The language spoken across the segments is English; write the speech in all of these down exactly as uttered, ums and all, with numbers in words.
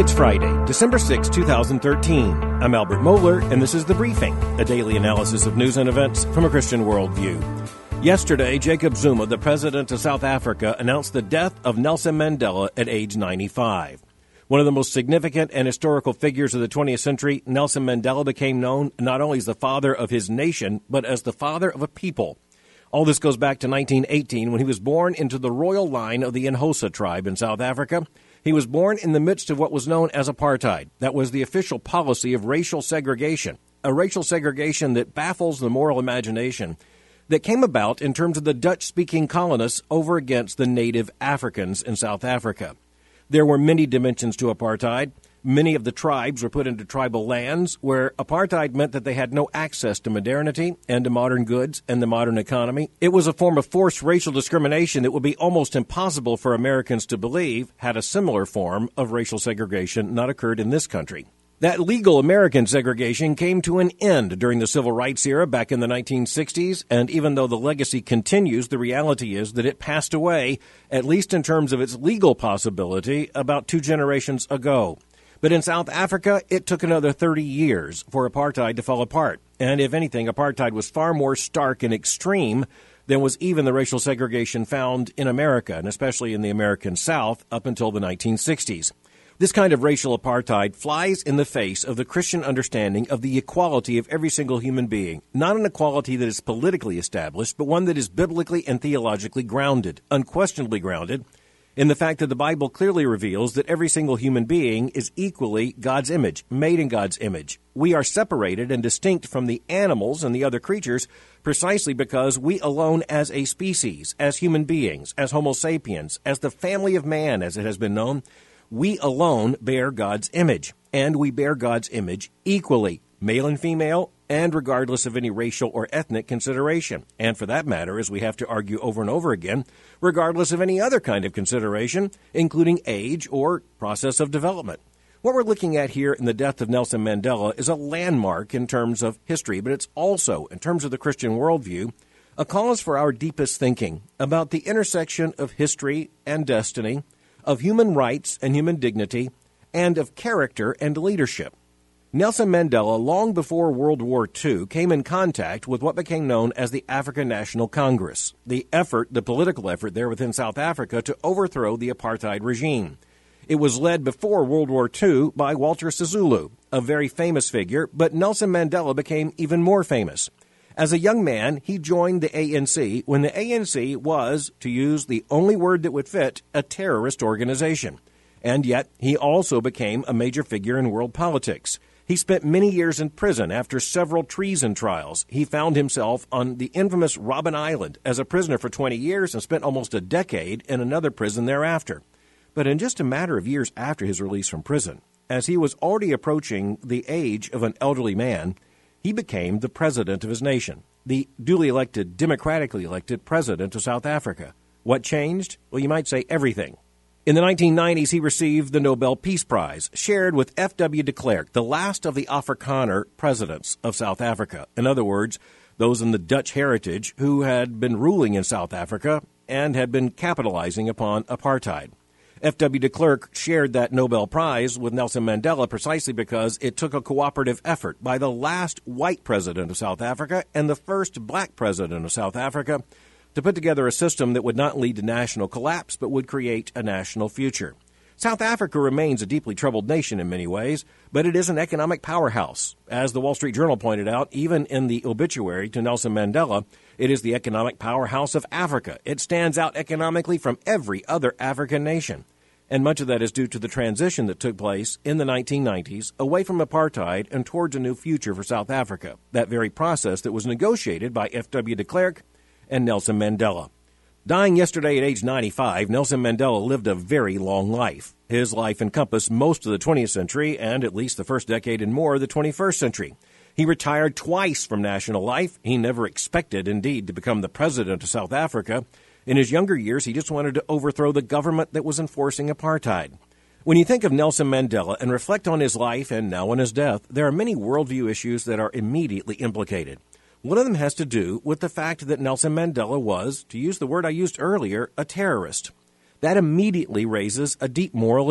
It's Friday, December sixth, twenty thirteen. I'm Albert Mohler, and this is The Briefing, a daily analysis of news and events from a Christian worldview. Yesterday, Jacob Zuma, the president of South Africa, announced the death of Nelson Mandela at age ninety-five. One of the most significant and historical figures of the twentieth century, Nelson Mandela became known not only as the father of his nation, but as the father of a people. All this goes back to nineteen eighteen, when he was born into the royal line of the Xhosa tribe in South Africa. He was born in the midst of what was known as apartheid. That was the official policy of racial segregation, a racial segregation that baffles the moral imagination, that came about in terms of the Dutch-speaking colonists over against the native Africans in South Africa. There were many dimensions to apartheid. Many of the tribes were put into tribal lands where apartheid meant that they had no access to modernity and to modern goods and the modern economy. It was a form of forced racial discrimination that would be almost impossible for Americans to believe had a similar form of racial segregation not occurred in this country. That legal American segregation came to an end during the Civil Rights era back in the nineteen sixties, and even though the legacy continues, the reality is that it passed away, at least in terms of its legal possibility, about two generations ago. But in South Africa, it took another thirty years for apartheid to fall apart. And if anything, apartheid was far more stark and extreme than was even the racial segregation found in America, and especially in the American South, up until the nineteen sixties. This kind of racial apartheid flies in the face of the Christian understanding of the equality of every single human being, not an equality that is politically established, but one that is biblically and theologically grounded, unquestionably grounded, in the fact that the Bible clearly reveals that every single human being is equally God's image, made in God's image. We are separated and distinct from the animals and the other creatures precisely because we alone as a species, as human beings, as Homo sapiens, as the family of man, as it has been known, we alone bear God's image, and we bear God's image equally, male and female, and regardless of any racial or ethnic consideration. And for that matter, as we have to argue over and over again, regardless of any other kind of consideration, including age or process of development. What we're looking at here in the death of Nelson Mandela is a landmark in terms of history, but it's also, in terms of the Christian worldview, a cause for our deepest thinking about the intersection of history and destiny, of human rights and human dignity, and of character and leadership. Nelson Mandela, long before World War Two, came in contact with what became known as the African National Congress, the effort, the political effort there within South Africa to overthrow the apartheid regime. It was led before World War Two by Walter Sisulu, a very famous figure, but Nelson Mandela became even more famous. As a young man, he joined the A N C when the A N C was, to use the only word that would fit, a terrorist organization. And yet, he also became a major figure in world politics. He spent many years in prison after several treason trials. He found himself on the infamous Robben Island as a prisoner for twenty years and spent almost a decade in another prison thereafter. But in just a matter of years after his release from prison, as he was already approaching the age of an elderly man, he became the president of his nation, the duly elected, democratically elected president of South Africa. What changed? Well, you might say everything. In the nineteen nineties, he received the Nobel Peace Prize, shared with F W de Klerk, the last of the Afrikaner presidents of South Africa. In other words, those in the Dutch heritage who had been ruling in South Africa and had been capitalizing upon apartheid. F W de Klerk shared that Nobel Prize with Nelson Mandela precisely because it took a cooperative effort by the last white president of South Africa and the first black president of South Africa to put together a system that would not lead to national collapse but would create a national future. South Africa remains a deeply troubled nation in many ways, but it is an economic powerhouse. As the Wall Street Journal pointed out, even in the obituary to Nelson Mandela, it is the economic powerhouse of Africa. It stands out economically from every other African nation. And much of that is due to the transition that took place in the nineteen nineties away from apartheid and towards a new future for South Africa, that very process that was negotiated by F W de Klerk and Nelson Mandela. Dying yesterday at age ninety-five, Nelson Mandela lived a very long life. His life encompassed most of the twentieth century and at least the first decade and more of the twenty-first century. He retired twice from national life. He never expected, indeed, to become the president of South Africa. In his younger years, he just wanted to overthrow the government that was enforcing apartheid. When you think of Nelson Mandela and reflect on his life and now on his death, there are many worldview issues that are immediately implicated. One of them has to do with the fact that Nelson Mandela was, to use the word I used earlier, a terrorist. That immediately raises a deep moral issue.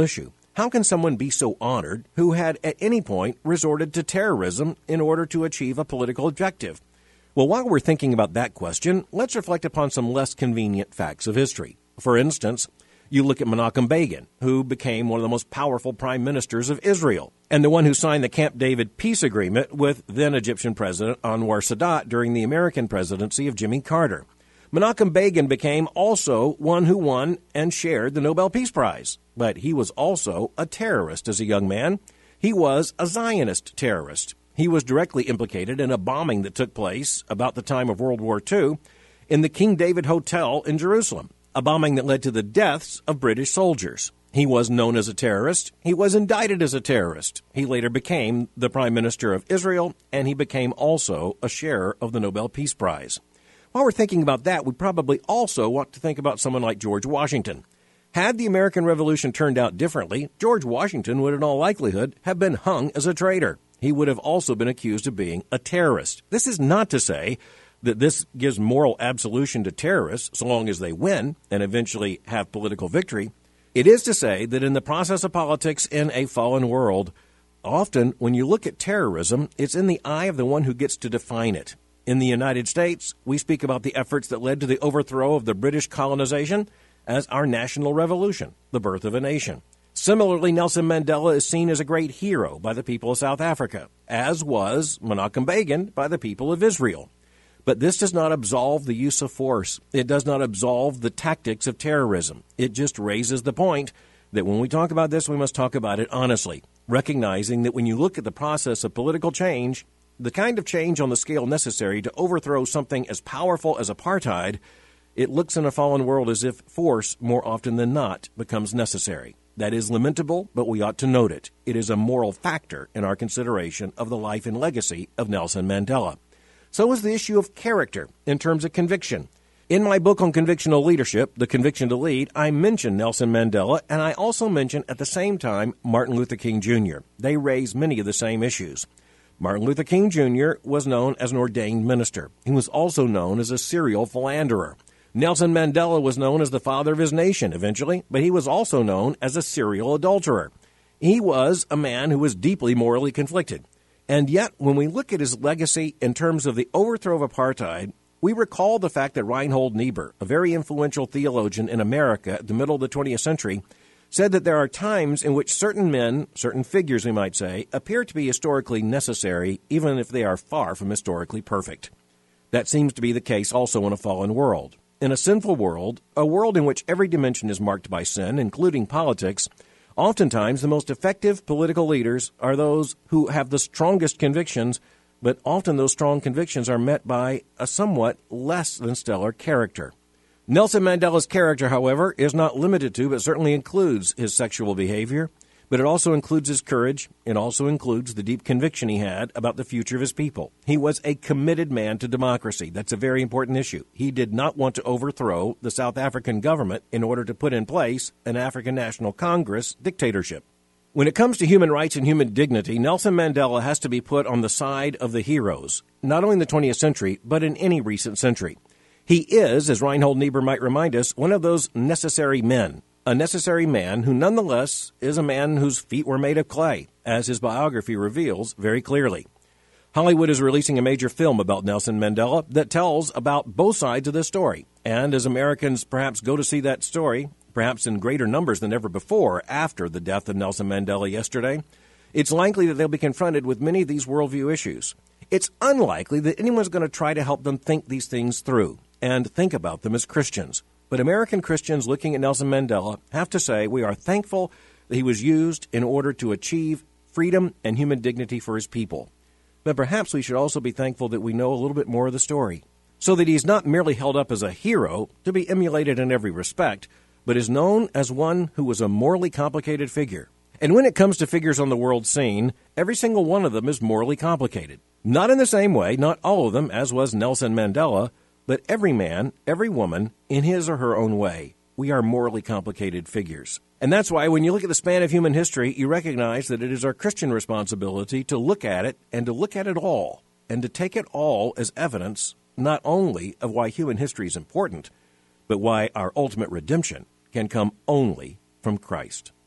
How can someone be so honored who had at any point resorted to terrorism in order to achieve a political objective? Well, while we're thinking about that question, let's reflect upon some less convenient facts of history. For instance, you look at Menachem Begin, who became one of the most powerful prime ministers of Israel, and the one who signed the Camp David peace agreement with then-Egyptian President Anwar Sadat during the American presidency of Jimmy Carter. Menachem Begin became also one who won and shared the Nobel Peace Prize, but he was also a terrorist as a young man. He was a Zionist terrorist. He was directly implicated in a bombing that took place about the time of World War Two in the King David Hotel in Jerusalem, a bombing that led to the deaths of British soldiers. He was known as a terrorist. He was indicted as a terrorist. He later became the Prime Minister of Israel, and he became also a sharer of the Nobel Peace Prize. While we're thinking about that, we probably also want to think about someone like George Washington. Had the American Revolution turned out differently, George Washington would in all likelihood have been hung as a traitor. He would have also been accused of being a terrorist. This is not to say that this gives moral absolution to terrorists so long as they win and eventually have political victory. It is to say that in the process of politics in a fallen world, often when you look at terrorism, it's in the eye of the one who gets to define it. In the United States, we speak about the efforts that led to the overthrow of the British colonization as our national revolution, the birth of a nation. Similarly, Nelson Mandela is seen as a great hero by the people of South Africa, as was Menachem Begin by the people of Israel. But this does not absolve the use of force. It does not absolve the tactics of terrorism. It just raises the point that when we talk about this, we must talk about it honestly, recognizing that when you look at the process of political change, the kind of change on the scale necessary to overthrow something as powerful as apartheid, it looks in a fallen world as if force, more often than not, becomes necessary. That is lamentable, but we ought to note it. It is a moral factor in our consideration of the life and legacy of Nelson Mandela. So is the issue of character in terms of conviction. In my book on convictional leadership, The Conviction to Lead, I mention Nelson Mandela, and I also mention at the same time Martin Luther King Junior They raise many of the same issues. Martin Luther King Junior was known as an ordained minister. He was also known as a serial philanderer. Nelson Mandela was known as the father of his nation eventually, but he was also known as a serial adulterer. He was a man who was deeply morally conflicted. And yet, when we look at his legacy in terms of the overthrow of apartheid, we recall the fact that Reinhold Niebuhr, a very influential theologian in America at the middle of the twentieth century, said that there are times in which certain men, certain figures we might say, appear to be historically necessary, even if they are far from historically perfect. That seems to be the case also in a fallen world. In a sinful world, a world in which every dimension is marked by sin, including politics, oftentimes the most effective political leaders are those who have the strongest convictions, but often those strong convictions are met by a somewhat less than stellar character. Nelson Mandela's character, however, is not limited to, but certainly includes his sexual behavior, but it also includes his courage. It also includes the deep conviction he had about the future of his people. He was a committed man to democracy. That's a very important issue. He did not want to overthrow the South African government in order to put in place an African National Congress dictatorship. When it comes to human rights and human dignity, Nelson Mandela has to be put on the side of the heroes, not only in the twentieth century, but in any recent century. He is, as Reinhold Niebuhr might remind us, one of those necessary men, a necessary man who nonetheless is a man whose feet were made of clay, as his biography reveals very clearly. Hollywood is releasing a major film about Nelson Mandela that tells about both sides of this story. And as Americans perhaps go to see that story, perhaps in greater numbers than ever before after the death of Nelson Mandela yesterday, it's likely that they'll be confronted with many of these worldview issues. It's unlikely that anyone's going to try to help them think these things through and think about them as Christians. But American Christians looking at Nelson Mandela have to say we are thankful that he was used in order to achieve freedom and human dignity for his people. But perhaps we should also be thankful that we know a little bit more of the story, so that he's not merely held up as a hero to be emulated in every respect, but is known as one who was a morally complicated figure. And when it comes to figures on the world scene, every single one of them is morally complicated. Not in the same way, not all of them, as was Nelson Mandela, but every man, every woman, in his or her own way. We are morally complicated figures. And that's why when you look at the span of human history, you recognize that it is our Christian responsibility to look at it and to look at it all, and to take it all as evidence not only of why human history is important, but why our ultimate redemption can come only from Christ.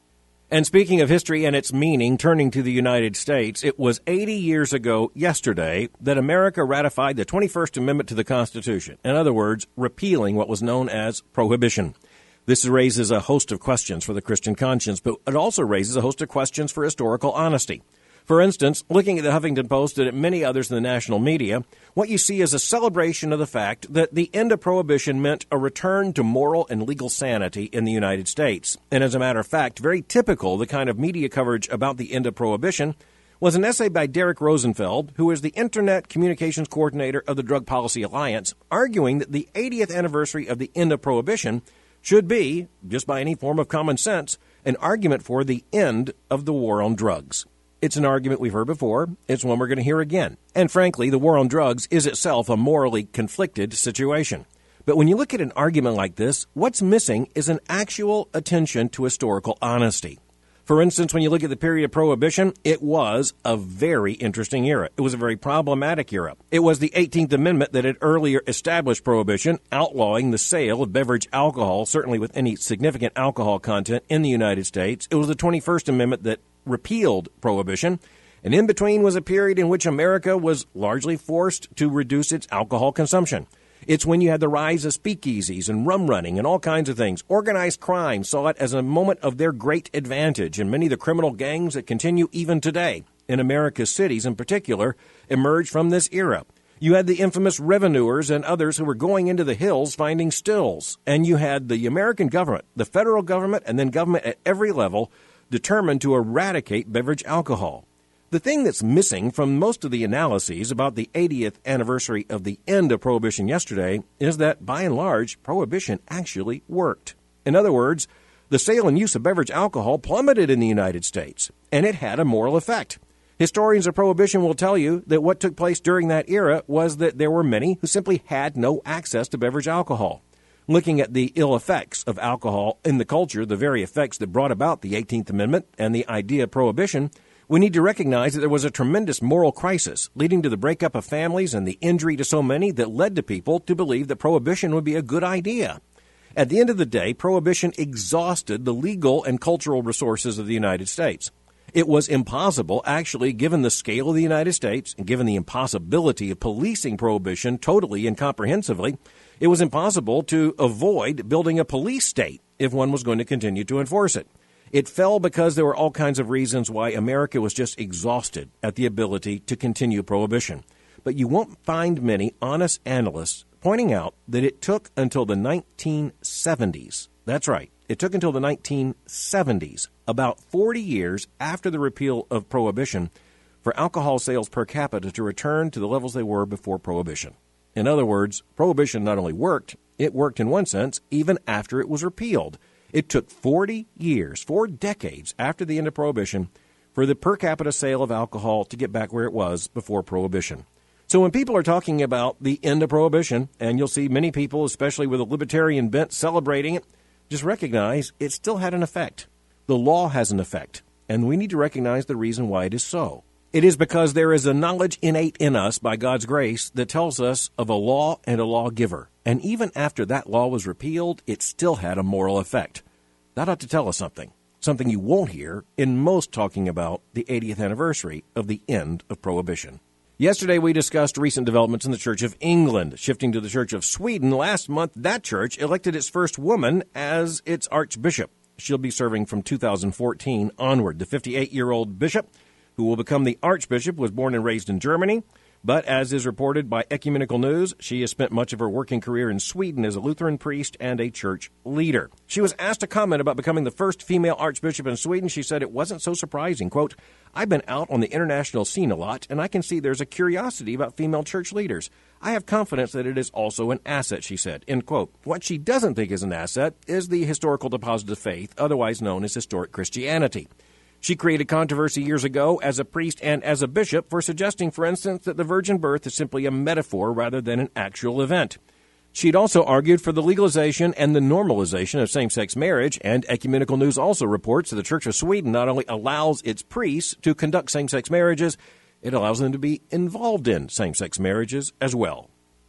And speaking of history and its meaning, turning to the United States, it was eighty years ago yesterday that America ratified the twenty-first Amendment to the Constitution. In other words, repealing what was known as prohibition. This raises a host of questions for the Christian conscience, but it also raises a host of questions for historical honesty. For instance, looking at the Huffington Post and at many others in the national media, what you see is a celebration of the fact that the end of prohibition meant a return to moral and legal sanity in the United States. And as a matter of fact, very typical of the kind of media coverage about the end of prohibition was an essay by Derek Rosenfeld, who is the Internet Communications Coordinator of the Drug Policy Alliance, arguing that the eightieth anniversary of the end of prohibition should be, just by any form of common sense, an argument for the end of the war on drugs. It's an argument we've heard before. It's one we're going to hear again. And frankly, the war on drugs is itself a morally conflicted situation. But when you look at an argument like this, what's missing is an actual attention to historical honesty. For instance, when you look at the period of Prohibition, it was a very interesting era. It was a very problematic era. It was the eighteenth Amendment that had earlier established Prohibition, outlawing the sale of beverage alcohol, certainly with any significant alcohol content, in the United States. It was the twenty-first Amendment that repealed Prohibition. And in between was a period in which America was largely forced to reduce its alcohol consumption. It's when you had the rise of speakeasies and rum running and all kinds of things. Organized crime saw it as a moment of their great advantage, and many of the criminal gangs that continue even today, in America's cities in particular, emerged from this era. You had the infamous revenuers and others who were going into the hills finding stills. And you had the American government, the federal government, and then government at every level, determined to eradicate beverage alcohol. The thing that's missing from most of the analyses about the eightieth anniversary of the end of Prohibition yesterday is that, by and large, Prohibition actually worked. In other words, the sale and use of beverage alcohol plummeted in the United States, and it had a moral effect. Historians of Prohibition will tell you that what took place during that era was that there were many who simply had no access to beverage alcohol. Looking at the ill effects of alcohol in the culture, the very effects that brought about the eighteenth Amendment and the idea of prohibition, we need to recognize that there was a tremendous moral crisis leading to the breakup of families and the injury to so many that led to people to believe that prohibition would be a good idea. At the end of the day, prohibition exhausted the legal and cultural resources of the United States. It was impossible, actually, given the scale of the United States and given the impossibility of policing prohibition totally and comprehensively, it was impossible to avoid building a police state if one was going to continue to enforce it. It fell because there were all kinds of reasons why America was just exhausted at the ability to continue prohibition. But you won't find many honest analysts pointing out that it took until the nineteen seventies. That's right. It took until the nineteen seventies, about forty years after the repeal of Prohibition, for alcohol sales per capita to return to the levels they were before Prohibition. In other words, Prohibition not only worked, it worked in one sense even after it was repealed. It took forty years, four decades after the end of Prohibition, for the per capita sale of alcohol to get back where it was before Prohibition. So when people are talking about the end of Prohibition, and you'll see many people, especially with a libertarian bent, celebrating it, just recognize it still had an effect. The law has an effect, and we need to recognize the reason why it is so. It is because there is a knowledge innate in us by God's grace that tells us of a law and a lawgiver. And even after that law was repealed, it still had a moral effect. That ought to tell us something, something you won't hear in most talking about the eightieth anniversary of the end of Prohibition. Yesterday, we discussed recent developments in the Church of England. Shifting to the Church of Sweden, last month, that church elected its first woman as its archbishop. She'll be serving from two thousand fourteen onward. The fifty-eight-year-old bishop, who will become the archbishop, was born and raised in Germany. But as is reported by Ecumenical News, she has spent much of her working career in Sweden as a Lutheran priest and a church leader. She was asked to comment about becoming the first female archbishop in Sweden. She said it wasn't so surprising. Quote, "I've been out on the international scene a lot, and I can see there's a curiosity about female church leaders. I have confidence that it is also an asset," she said. End quote. What she doesn't think is an asset is the historical deposit of faith, otherwise known as historic Christianity. She created controversy years ago as a priest and as a bishop for suggesting, for instance, that the virgin birth is simply a metaphor rather than an actual event. She'd also argued for the legalization and the normalization of same-sex marriage, and Ecumenical News also reports that the Church of Sweden not only allows its priests to conduct same-sex marriages, it allows them to be involved in same-sex marriages as well.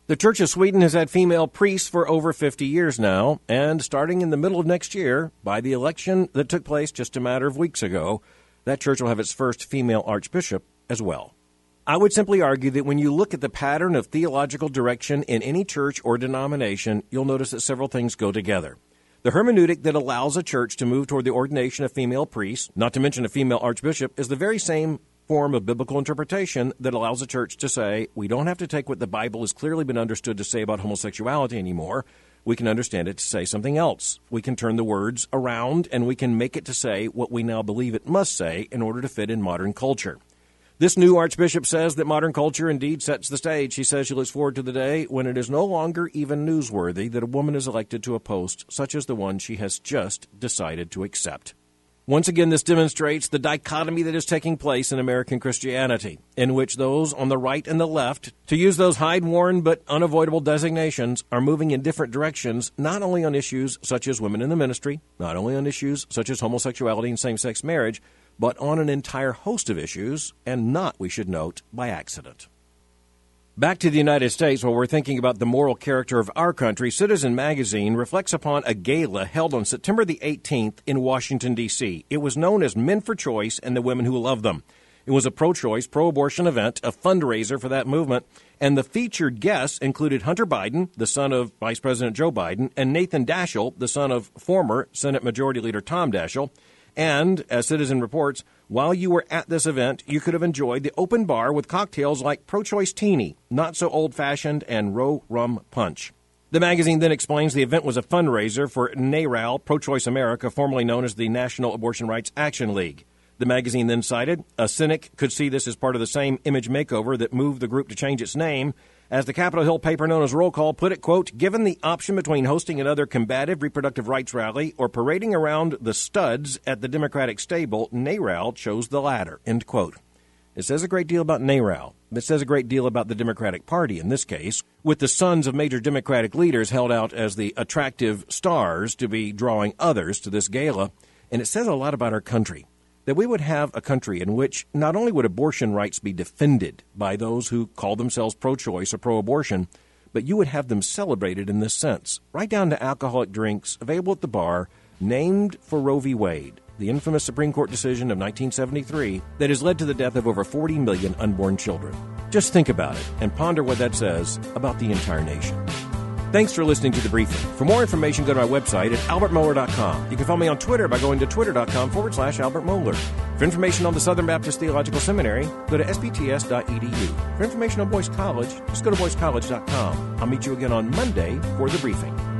The Church of Sweden has had female priests for over fifty years now, and starting in the middle of next year, by the election that took place just a matter of weeks ago, that church will have its first female archbishop as well. I would simply argue that when you look at the pattern of theological direction in any church or denomination, you'll notice that several things go together. The hermeneutic that allows a church to move toward the ordination of female priests, not to mention a female archbishop, is the very same form of biblical interpretation that allows a church to say, we don't have to take what the Bible has clearly been understood to say about homosexuality anymore. We can understand it to say something else. We can turn the words around, and we can make it to say what we now believe it must say in order to fit in modern culture. This new archbishop says that modern culture indeed sets the stage. She says she looks forward to the day when it is no longer even newsworthy that a woman is elected to a post such as the one she has just decided to accept. Once again, this demonstrates the dichotomy that is taking place in American Christianity, in which those on the right and the left, to use those hide-worn but unavoidable designations, are moving in different directions, not only on issues such as women in the ministry, not only on issues such as homosexuality and same-sex marriage, but on an entire host of issues, and not, we should note, by accident. Back to the United States, while we're thinking about the moral character of our country, Citizen Magazine reflects upon a gala held on September the eighteenth in Washington, D C It was known as Men for Choice and the Women Who Love Them. It was a pro-choice, pro-abortion event, a fundraiser for that movement, and the featured guests included Hunter Biden, the son of Vice President Joe Biden, and Nathan Daschle, the son of former Senate Majority Leader Tom Daschle. And, as Citizen reports, while you were at this event, you could have enjoyed the open bar with cocktails like Pro-Choice Teeny, Not So Old-Fashioned, and Row Rum Punch. The magazine then explains the event was a fundraiser for NARAL, Pro-Choice America, formerly known as the National Abortion Rights Action League. The magazine then cited, a cynic could see this as part of the same image makeover that moved the group to change its name. As the Capitol Hill paper known as Roll Call put it, quote, given the option between hosting another combative reproductive rights rally or parading around the studs at the Democratic stable, NARAL chose the latter, end quote. It says a great deal about NARAL. It says a great deal about the Democratic Party in this case, with the sons of major Democratic leaders held out as the attractive stars to be drawing others to this gala. And it says a lot about our country. That we would have a country in which not only would abortion rights be defended by those who call themselves pro-choice or pro-abortion, but you would have them celebrated in this sense, right down to alcoholic drinks available at the bar, named for Roe v. Wade, the infamous Supreme Court decision of nineteen seventy-three that has led to the death of over forty million unborn children. Just think about it and ponder what that says about the entire nation. Thanks for listening to The Briefing. For more information, go to my website at albert mohler dot com. You can follow me on Twitter by going to twitter.com forward slash Albert Mohler. For information on the Southern Baptist Theological Seminary, go to s b t s dot e d u. For information on Boyce College, just go to boyce college dot com. I'll meet you again on Monday for The Briefing.